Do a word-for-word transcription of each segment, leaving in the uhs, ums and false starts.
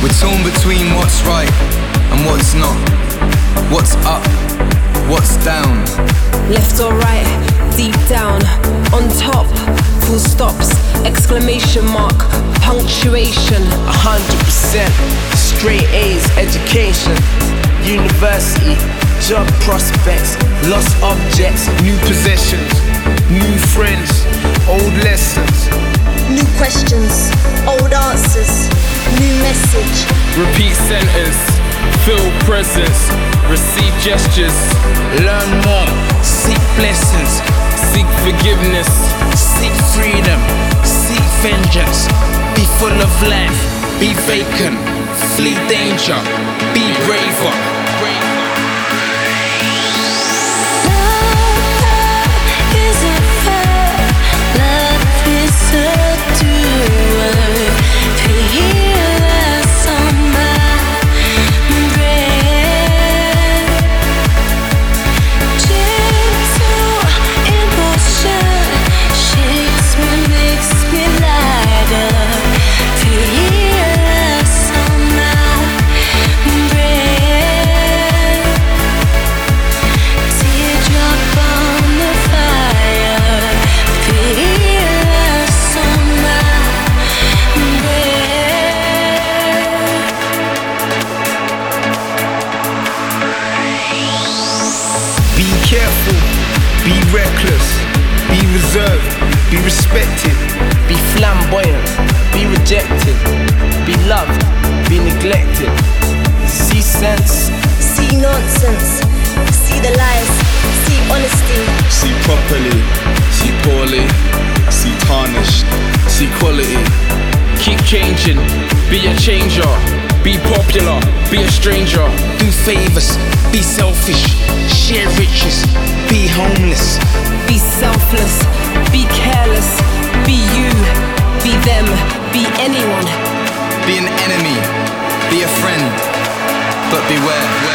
We're torn between what's right and what's not. What's up, what's down. Left or right, deep down, on top, full stops, exclamation mark, punctuation. A hundred percent, straight A's, education, university, job prospects, lost objects, new possessions, new friends, old lessons, new questions, old answers, new message. Repeat sentence, feel presence, receive gestures, learn more, seek blessings, seek forgiveness, seek freedom, seek vengeance, be full of life, be vacant, flee danger, be braver. Careful, be reckless, be reserved, be respected, be flamboyant, be rejected, be loved, be neglected. See sense, see nonsense, see the lies, see honesty, see properly, see poorly, see tarnished, see quality. Keep changing, be a changer, be popular, be a stranger. Do favors, be selfish, share riches, be homeless, be selfless, be careless, be you, be them, be anyone. Be an enemy, be a friend, but beware.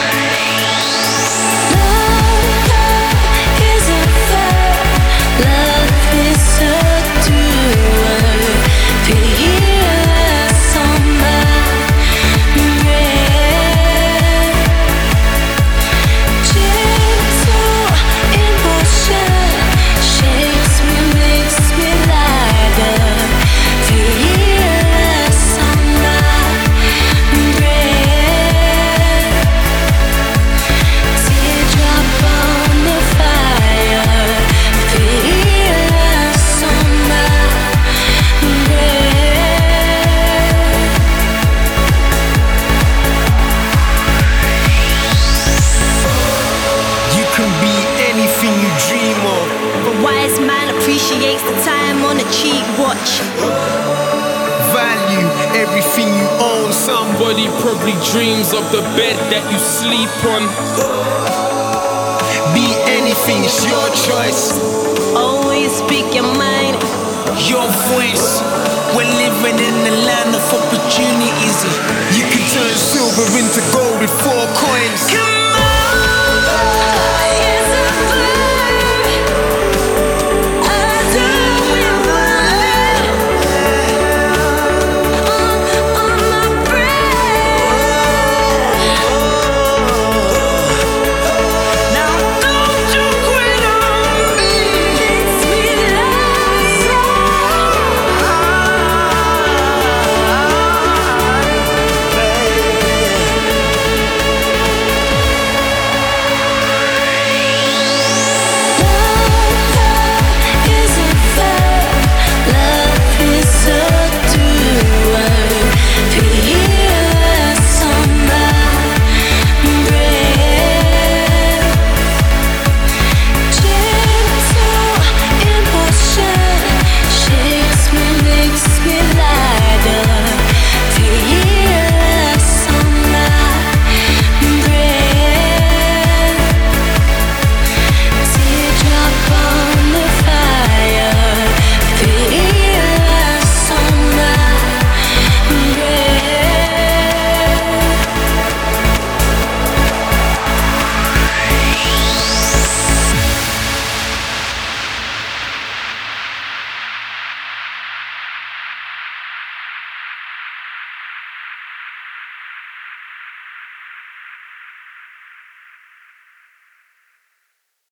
Appreciates the time on a cheap watch. Value everything you own. Somebody probably dreams of the bed that you sleep on. Be anything, it's your choice. Always speak your mind, your voice. We're living in the land of opportunities. You can turn silver into gold.